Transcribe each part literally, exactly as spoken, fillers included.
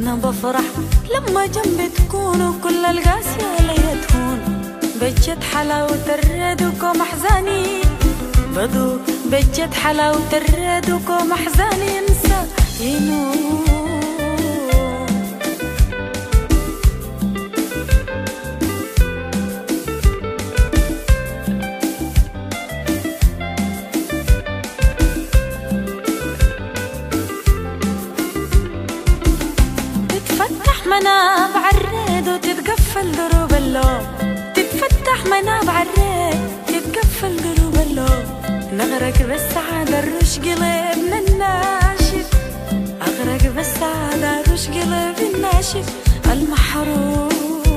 أنا بفرح لما جنبي تكون وكل القاسية ليا تهون. بجد حلاوة الرد وكوم أحزاني بذوق، بجد حلاوة الرد وكوم أحزاني ينسى ينون. تتفتح مناب عالريد وتتقفل دروب اللوم، تتفتح مناب عالريد تتقفل دروب اللوم. نغرق بالسعادة الرش قلبنا الناشف، أغرق بالسعادة الرش قلبي الناشف المحروم.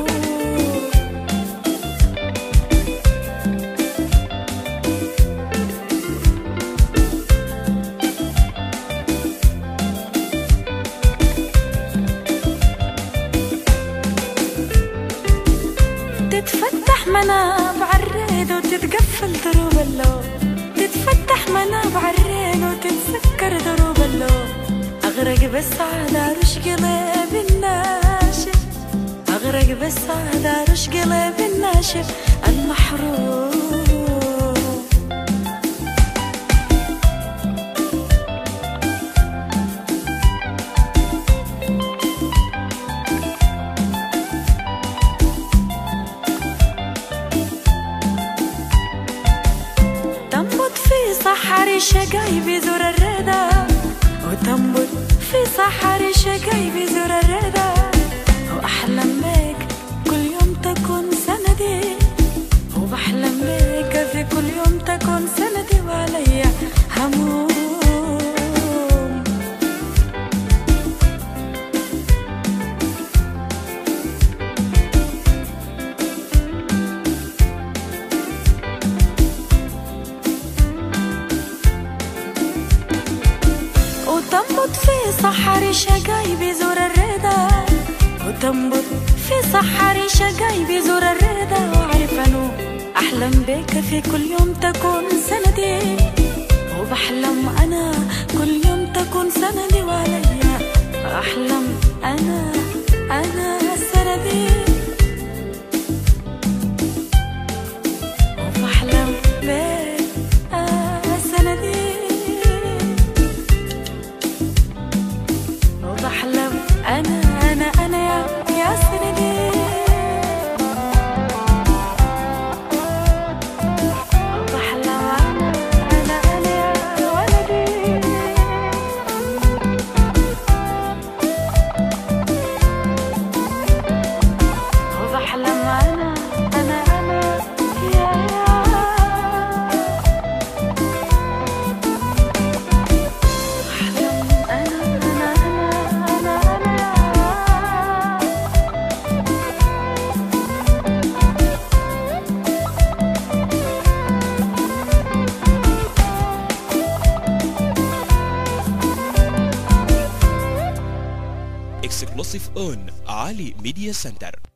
تتفتح مناب عالريد وتتقفل دروب اللوم، تتفتح مناب عالريد وتتسكر دروب اللوم. أغرق بالسعادة رش قلبي الناشف، أغرق بالسعادة رش قلبي الناشف المحروم. صحاري شقاي بزور الردى، وتنبت في صحاري شقاي بزور الردى. وأحلم بك كل يوم تكون سندي، وبحلم بك في كل يوم تكون سندي وعلي هموم. وتنبت في صحاري شقاي بزور الردى، وتنبت في صحاري شقاي بزور الردى. وأعرف أنو أحلم بك في كل يوم تكون سندي، وبحلم أنا كل يوم تكون سندي وعليا أحلم أنا أنا سندي. وبحلم بك بحلم أنا أنا أنا يا يا سندي. بحلم أنا أنا أنا يا ولدي. وبحلم أنا أنا أنا يا يا. بحلم أنا أنا اكسكلوسيف اون علي ميديا سنتر.